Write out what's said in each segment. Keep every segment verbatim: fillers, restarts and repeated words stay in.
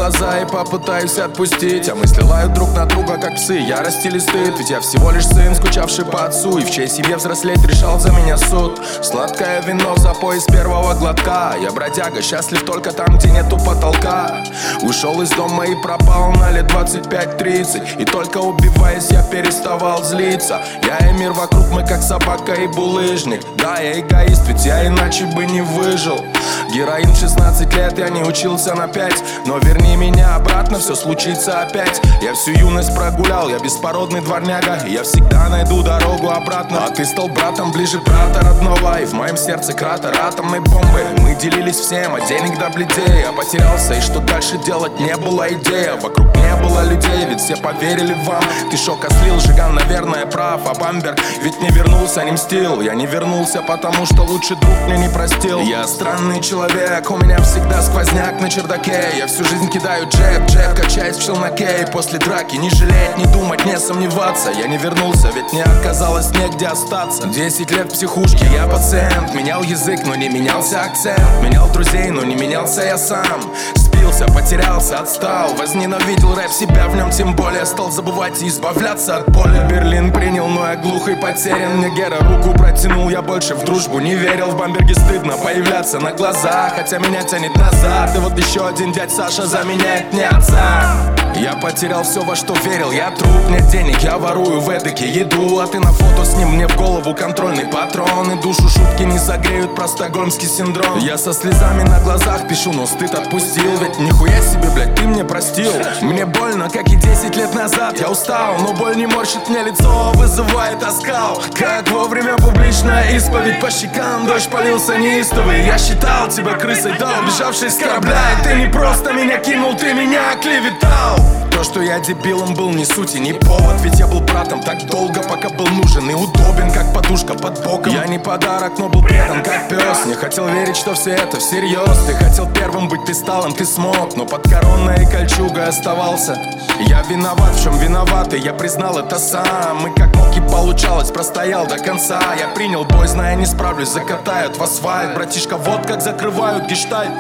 глаза и попытаюсь отпустить. А мысли лают друг на друга, как псы, ярость или стыд. Ведь я всего лишь сын, скучавший по отцу, и в чьей семье взрослеть решал за меня суд. Сладкое вино в запой с первого глотка. Я бродяга, счастлив только там, где нету потолка. Ушел из дома и пропал на лет двадцать пять-тридцать. И только убиваясь, я переставал злиться. Я и мир вокруг, мы как собака и булыжник. Да, я эгоист, ведь я иначе бы не выжил. Героин в шестнадцать лет, я не учился на пять. Но верни меня обратно, все случится опять. Я всю юность прогулял, я беспородный дворняга, и я всегда найду дорогу обратно. А ты стал братом ближе брата родного, и в моем сердце кратер атомной бомбы. Мы делились всем, от денег до бледей. Я потерялся, и что дальше делать, не было идеи. Вокруг не было людей, ведь все поверили вам. Ты шока слил, Жиган, наверное, прав. А Бамбер ведь не вернулся, не мстил. Я не вернулся, потому что лучший друг мне не простил. Я странный человек, у меня всегда сквозняк на чердаке. Я всю жизнь кидаю джеб, джеб, качаюсь в челноке. И после драки не жалеть, не думать, не сомневаться. Я не вернулся, ведь мне оказалось негде остаться. Десять лет в психушке, я пациент. Менял язык, но не менялся акцент. Менял друзей, но не менялся я сам. Спился, потерялся, отстал. Возненавидел рэп, себя в нем тем более. Стал забывать и избавляться от боли. Берлин принял, но я глух и потерян. Мне Гера руку протянул, я больше в дружбу не верил. В Бамберге стыдно появляться на глаза, хотя меня тянет назад. И вот еще один дядь Саша заменяет мне отца. Я потерял все, во что верил, я труп, нет денег, я ворую в эдыке еду. А ты на фото с ним, мне в голову контрольный патрон. И душу шутки не согреют, про стокгольмский синдром. Я со слезами на глазах пишу, но стыд отпустил. Ведь нихуя себе, блядь, ты мне простил. Мне больно, как и десять лет назад. Я устал, но боль не морщит мне лицо, вызывает оскал. Как вовремя публичная исповедь, по щекам дождь полился неистовый. Я считал тебя крысой, да, убежавшей с корабля. И ты не просто меня кинул, ты меня оклеветал. То, что я дебилом был, не суть и не повод. Ведь я был братом так долго, пока был нужен и удобен, как подушка под боком. Я не подарок, но был предан, как пес. Не хотел верить, что все это всерьез. Ты хотел первым быть, ты стал им, ты смог. Но под короной и кольчугой оставался. Я виноват, в чем виноватый, я признал это сам. И как мог и получалось, простоял до конца. Я принял бой, зная не справлюсь, закатают в асфальт. Братишка, вот как закрывают гештальт.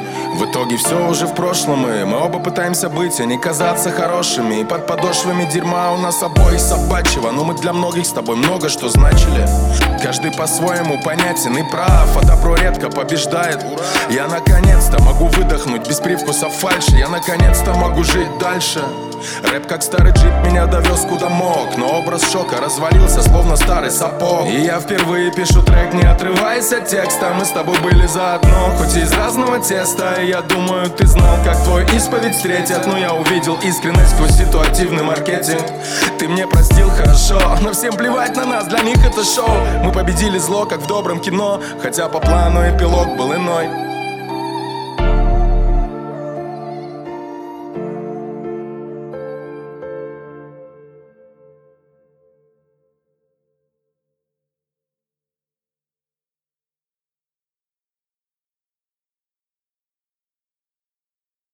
В итоге все уже в прошлом, и мы оба пытаемся быть, а не казаться хорошими. И под подошвами дерьма у нас обоих собачьего. Но мы для многих с тобой много что значили. Каждый по-своему понятен и прав, а добро редко побеждает. Я наконец-то могу выдохнуть без привкуса фальши. Я наконец-то могу жить дальше. Рэп как старый джип меня довез куда мог. Но образ шока развалился, словно старый сапог. И я впервые пишу трек, не отрываясь от текста. Мы с тобой были заодно, хоть и из разного теста. И я думаю, ты знал, как твой исповедь встретят. Но я увидел искренность сквозь ситуативный маркетинг. Ты мне простил, хорошо, но всем плевать на нас, для них это шоу. Мы победили зло, как в добром кино, хотя по плану эпилог был иной.